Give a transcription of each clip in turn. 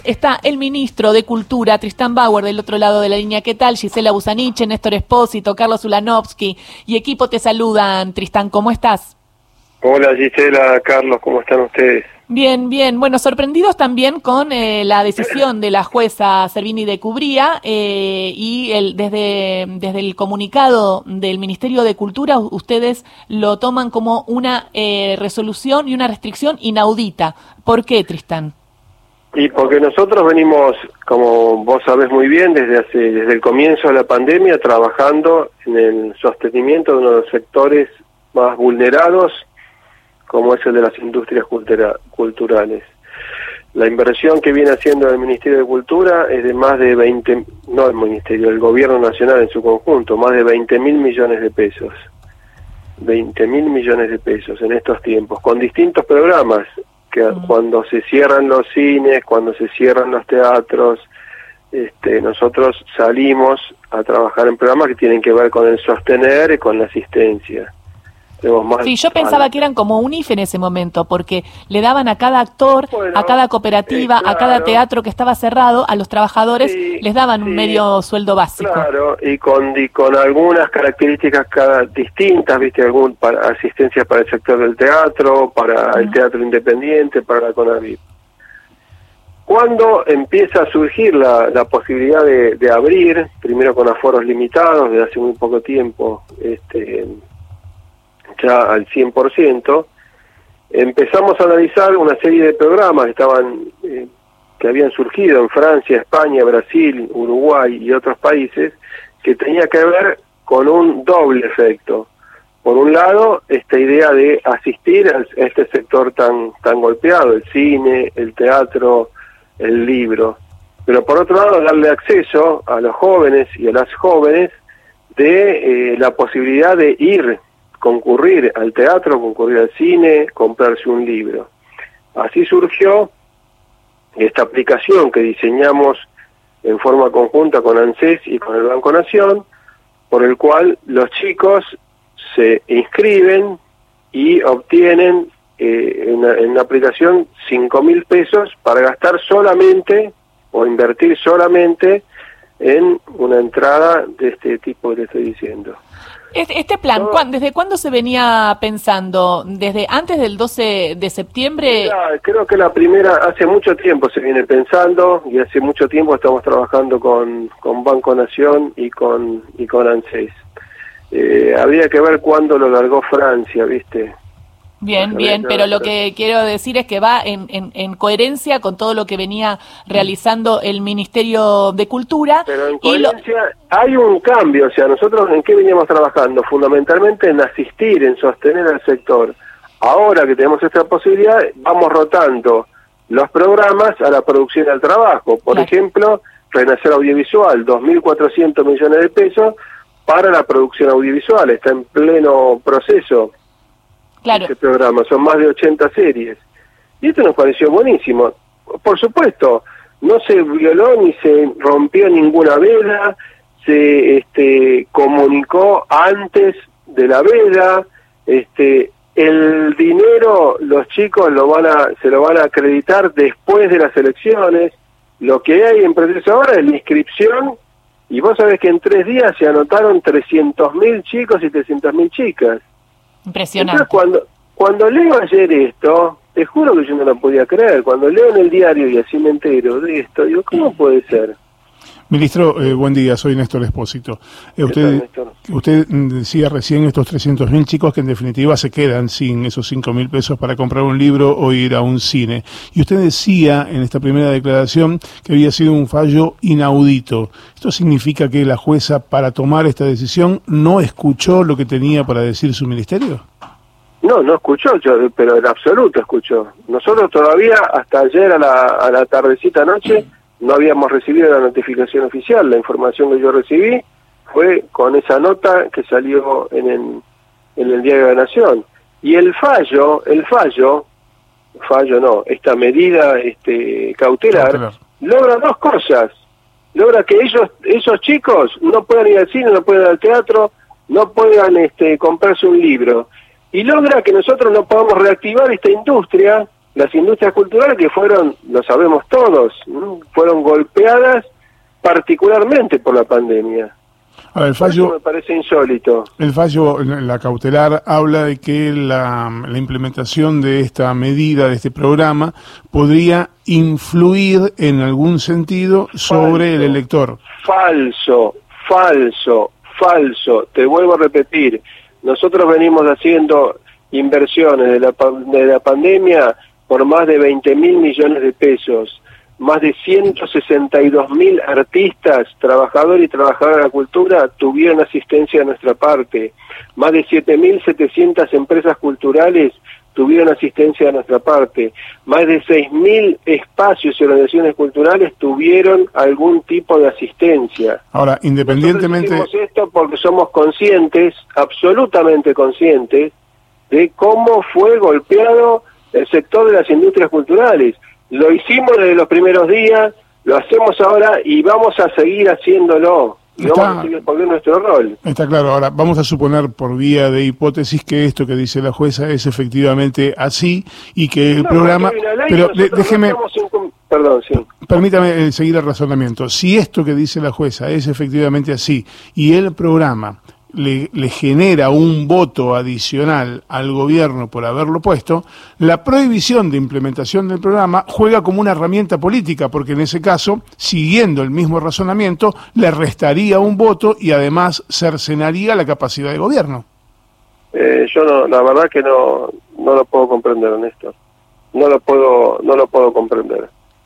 Está el ministro de Cultura, Tristán Bauer, del otro lado de la línea. ¿Qué tal? Gisela Busaniche, Néstor Espósito, Carlos Ulanovsky y equipo te saludan. Tristán, ¿cómo estás? Hola Gisela, Carlos, ¿cómo están ustedes? Bien, bien. Bueno, sorprendidos también con la decisión de la jueza Servini de Cubría y desde el comunicado del Ministerio de Cultura ustedes lo toman como una resolución y una restricción inaudita. ¿Por qué, Tristán? Y porque nosotros venimos, como vos sabés muy bien, desde el comienzo de la pandemia trabajando en el sostenimiento de uno de los sectores más vulnerados, como es el de las industrias culturales. La inversión que viene haciendo el Ministerio de Cultura es de más de 20, no el Ministerio, el Gobierno Nacional en su conjunto, más de 20.000 millones de pesos. 20.000 millones de pesos en estos tiempos, con distintos programas, que cuando se cierran los cines, cuando se cierran los teatros, nosotros salimos a trabajar en programas que tienen que ver con el sostener y con la asistencia. Sí, yo pensaba que eran como un IFE en ese momento, porque le daban a cada actor, a cada cooperativa, claro, a cada teatro que estaba cerrado, a los trabajadores les daban un medio sueldo básico. Claro, y con algunas características distintas, viste, para asistencia para el sector del teatro, para el teatro independiente, para la CONAVIP. Cuando empieza a surgir la posibilidad de abrir, primero con aforos limitados, desde hace muy poco tiempo, ya al 100%, empezamos a analizar una serie de programas que habían surgido en Francia, España, Brasil, Uruguay y otros países, que tenía que ver con un doble efecto. Por un lado, esta idea de asistir a este sector tan golpeado, el cine, el teatro, el libro, pero por otro lado, darle acceso a los jóvenes y a las jóvenes de la posibilidad de concurrir al teatro, concurrir al cine, comprarse un libro. Así surgió esta aplicación que diseñamos en forma conjunta con ANSES y con el Banco Nación, por el cual los chicos se inscriben y obtienen en la aplicación 5.000 pesos para gastar solamente o invertir solamente en una entrada de este tipo que te estoy diciendo. Este plan, ¿desde cuándo se venía pensando? ¿Desde antes del 12 de septiembre? Creo que la primera, hace mucho tiempo se viene pensando y hace mucho tiempo estamos trabajando con Banco Nación y con ANSES. Habría que ver cuándo lo largó Francia, ¿viste? Bien, pero lo que quiero decir es que va en coherencia con todo lo que venía realizando el Ministerio de Cultura. Pero en coherencia hay un cambio, o sea, nosotros ¿en qué veníamos trabajando? Fundamentalmente en asistir, en sostener al sector. Ahora que tenemos esta posibilidad, vamos rotando los programas a la producción y al trabajo. Por ejemplo, Renacer Audiovisual, 2.400 millones de pesos para la producción audiovisual, está en pleno proceso. Claro. Este programa, son más de 80 series. Y esto nos pareció buenísimo. Por supuesto, no se violó ni se rompió ninguna veda, se comunicó antes de la veda, el dinero los chicos se lo van a acreditar después de las elecciones. Lo que hay en proceso ahora es la inscripción, y vos sabés que en 3 días se anotaron 300.000 chicos y 300.000 chicas. Impresionante. Entonces, cuando leo ayer esto, te juro que yo no lo podía creer. Cuando leo en el diario y así me entero de esto, digo, ¿cómo puede ser? Ministro, buen día, soy Néstor Espósito. Usted decía recién estos 300.000 chicos que en definitiva se quedan sin esos 5.000 pesos para comprar un libro o ir a un cine. Y usted decía en esta primera declaración que había sido un fallo inaudito. ¿Esto significa que la jueza, para tomar esta decisión, no escuchó lo que tenía para decir su ministerio? No escuchó, pero en absoluto escuchó. Nosotros todavía, hasta ayer a la tardecita noche, no habíamos recibido la notificación oficial. La información que yo recibí fue con esa nota que salió en el Diario de la Nación. Y esta medida cautelar, logra 2 cosas. Logra que esos chicos no puedan ir al cine, no puedan ir al teatro, no puedan comprarse un libro. Y logra que nosotros no podamos reactivar esta industria las industrias culturales que fueron, lo sabemos todos, ¿no? Fueron golpeadas particularmente por la pandemia. A ver, el fallo, me parece insólito. El fallo, la cautelar, habla de que la implementación de esta medida, de este programa, podría influir en algún sentido sobre el elector. Falso. Te vuelvo a repetir. Nosotros venimos haciendo inversiones de la pandemia por más de 20.000 millones de pesos. Más de 162.000 artistas, trabajadores y trabajadoras de la cultura tuvieron asistencia de nuestra parte. Más de 7.700 empresas culturales tuvieron asistencia de nuestra parte. Más de 6.000 espacios y organizaciones culturales tuvieron algún tipo de asistencia. Ahora, independientemente... Nosotros hicimos esto porque somos conscientes, absolutamente conscientes, de cómo fue golpeado el sector de las industrias culturales. Lo hicimos desde los primeros días, lo hacemos ahora y vamos a seguir haciéndolo. Y vamos a seguir poniendo nuestro rol. Está claro. Ahora, vamos a suponer por vía de hipótesis que esto que dice la jueza es efectivamente así y que el programa... Pero déjeme... Perdón, sí. Permítame seguir el razonamiento. Si esto que dice la jueza es efectivamente así y el programa le genera un voto adicional al gobierno por haberlo puesto, la prohibición de implementación del programa juega como una herramienta política, porque en ese caso, siguiendo el mismo razonamiento, le restaría un voto y además cercenaría la capacidad de gobierno. Yo no, la verdad que no lo puedo comprender, Néstor. No lo puedo comprender.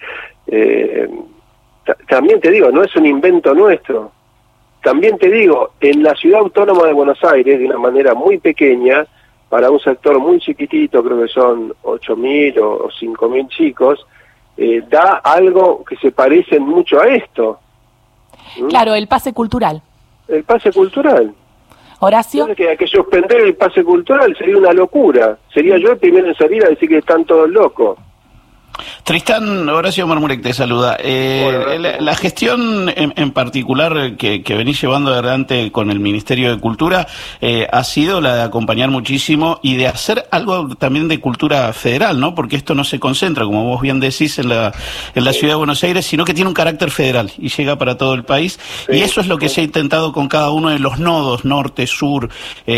También te digo, no es un invento nuestro. También te digo, en la Ciudad Autónoma de Buenos Aires, de una manera muy pequeña, para un sector muy chiquitito, creo que son 8.000 o 5.000 chicos, da algo que se parece mucho a esto. Claro, el pase cultural. El pase cultural. Horacio. Entonces, que hay que suspender el pase cultural sería una locura. Sería yo el primero en salir a decir que están todos locos. Tristán, Horacio Marmurek te saluda. La gestión en particular que venís llevando adelante con el Ministerio de Cultura ha sido la de acompañar muchísimo y de hacer algo también de cultura federal, ¿no? Porque esto no se concentra, como vos bien decís, en la Ciudad de Buenos Aires, sino que tiene un carácter federal y llega para todo el país. Sí, y eso es lo que se ha intentado con cada uno de los nodos, norte, sur,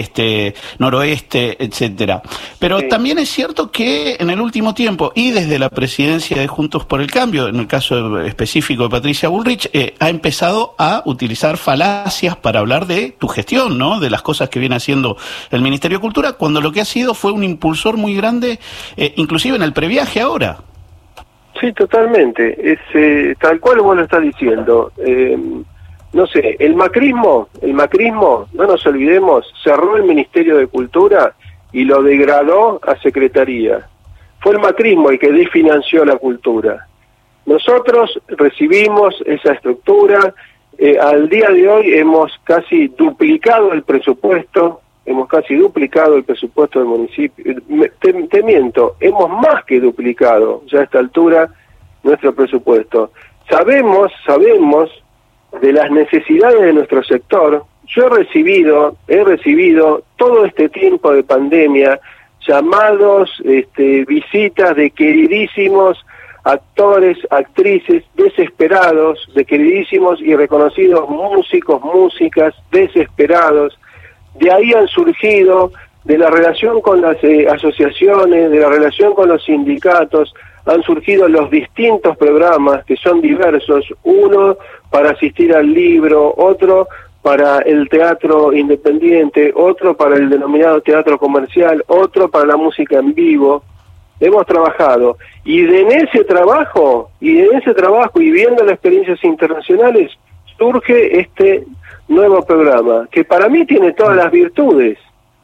noroeste, etcétera. Pero también es cierto que en el último tiempo, y desde la presidencia de Juntos por el Cambio, en el caso específico de Patricia Bullrich, ha empezado a utilizar falacias para hablar de tu gestión, ¿no? De las cosas que viene haciendo el Ministerio de Cultura, cuando lo que ha sido fue un impulsor muy grande, inclusive en el previaje ahora. Sí, totalmente. Es tal cual vos lo estás diciendo. No sé, el macrismo, no nos olvidemos, cerró el Ministerio de Cultura y lo degradó a Secretaría. Fue el macrismo el que desfinanció la cultura. Nosotros recibimos esa estructura, al día de hoy hemos casi duplicado el presupuesto del municipio. Te miento, hemos más que duplicado ya a esta altura nuestro presupuesto. Sabemos de las necesidades de nuestro sector. Yo he recibido todo este tiempo de pandemia llamados, visitas de queridísimos actores, actrices desesperados, de queridísimos y reconocidos músicos, músicas desesperados. De ahí han surgido, de la relación con las asociaciones, de la relación con los sindicatos, han surgido los distintos programas que son diversos, uno para asistir al libro, otro para el teatro independiente, otro para el denominado teatro comercial, otro para la música en vivo. Hemos trabajado y en ese trabajo y viendo las experiencias internacionales surge este nuevo programa que para mí tiene todas las virtudes.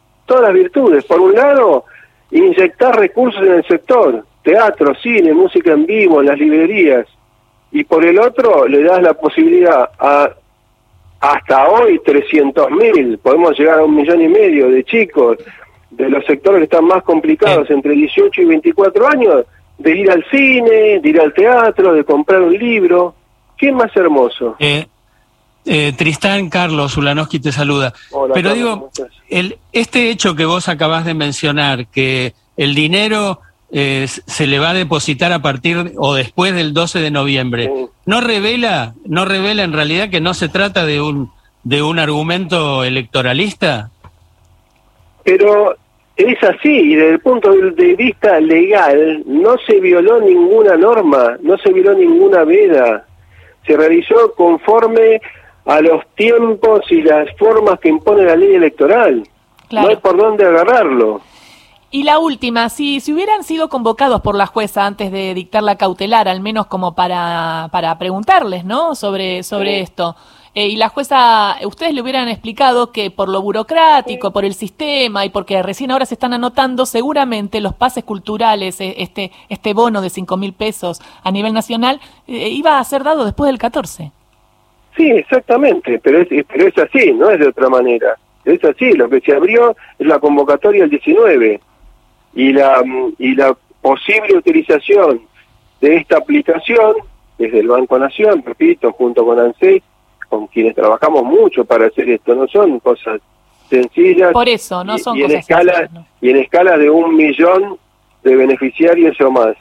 Por un lado, inyectar recursos en el sector, teatro, cine, música en vivo, en las librerías, y por el otro le das la posibilidad a hasta hoy 300.000, podemos llegar a 1,5 millones de chicos de los sectores que están más complicados, entre 18 y 24 años, de ir al cine, de ir al teatro, de comprar un libro. ¿Qué más hermoso? Tristán, Carlos Ulanowski te saluda. Hola, pero Carlos, digo, este hecho que vos acabás de mencionar, que el dinero se le va a depositar a partir o después del 12 de noviembre. ¿No revela en realidad que no se trata de un argumento electoralista? Pero es así, y desde el punto de vista legal no se violó ninguna norma, no se violó ninguna veda, se realizó conforme a los tiempos y las formas que impone la ley electoral. Claro. No hay por dónde agarrarlo. Y la última, si hubieran sido convocados por la jueza antes de dictar la cautelar, al menos como para preguntarles, ¿no?, sobre esto, y la jueza, ustedes le hubieran explicado que por lo burocrático, por el sistema y porque recién ahora se están anotando, seguramente los pases culturales, este bono de 5.000 pesos a nivel nacional, iba a ser dado después del 14. Sí, exactamente, pero es así, no es de otra manera. Es así, lo que se abrió es la convocatoria el 19 y la posible utilización de esta aplicación desde el Banco Nación, repito, junto con ANSES, con quienes trabajamos mucho para hacer esto, no son cosas sencillas. Por eso, no son cosas sencillas, ¿no? Y en escala de 1 millón de beneficiarios o más.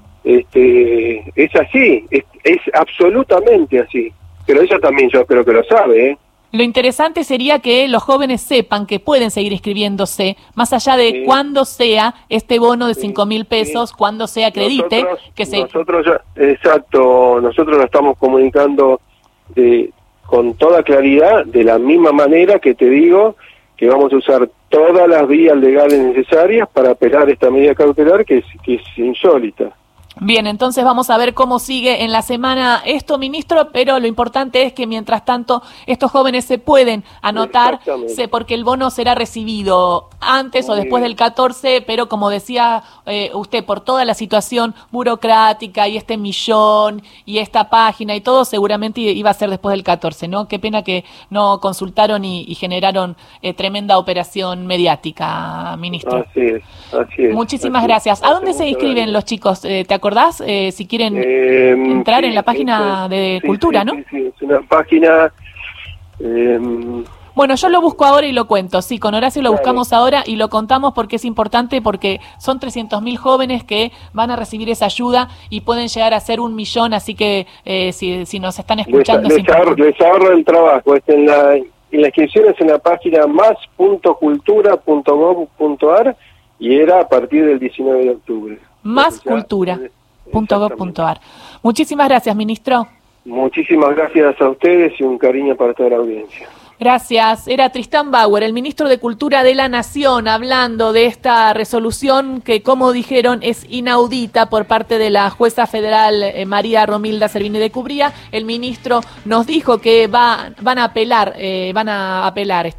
Es así, es absolutamente así. Pero ella también yo creo que lo sabe, ¿eh? Lo interesante sería que los jóvenes sepan que pueden seguir inscribiéndose, más allá de cuándo sea este bono de 5.000 pesos, cuándo se acredite. Nosotros lo estamos comunicando con toda claridad, de la misma manera que te digo que vamos a usar todas las vías legales necesarias para apelar esta medida cautelar que es insólita. Bien, entonces vamos a ver cómo sigue en la semana esto, ministro, pero lo importante es que mientras tanto estos jóvenes se pueden anotar, porque el bono será recibido antes o después del 14, pero como decía usted, por toda la situación burocrática y este millón y esta página y todo, seguramente iba a ser después del 14, ¿no? Qué pena que no consultaron y generaron tremenda operación mediática, ministro. Así es. Muchísimas gracias. ¿A dónde se inscriben los chicos? ¿Te acordás? Si quieren entrar en la página de Cultura, ¿no? Sí, es una página... Bueno, yo lo busco ahora y lo cuento. Sí, con Horacio lo buscamos ahora y lo contamos porque es importante, porque son 300.000 jóvenes que van a recibir esa ayuda y pueden llegar a ser 1 millón, así que si nos están escuchando... Les ahorro el trabajo. En la inscripción es en la página más.cultura.gov.ar y era a partir del 19 de octubre. Máscultura.gov.ar. Muchísimas gracias, ministro. Muchísimas gracias a ustedes y un cariño para toda la audiencia. Gracias. Era Tristán Bauer, el ministro de Cultura de la Nación, hablando de esta resolución que, como dijeron, es inaudita por parte de la jueza federal María Romilda Servini de Cubría. El ministro nos dijo que van a apelar